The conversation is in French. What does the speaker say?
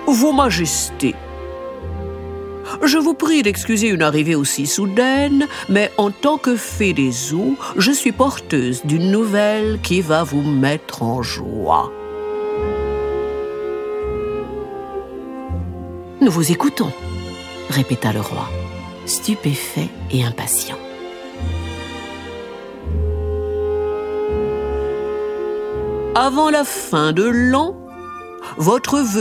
Vos Majestés, je vous prie d'excuser une arrivée aussi soudaine, mais en tant que fée des eaux, je suis porteuse d'une nouvelle qui va vous mettre en joie. Nous vous écoutons, répéta le roi, stupéfait et impatient. Avant la fin de l'an, votre vœu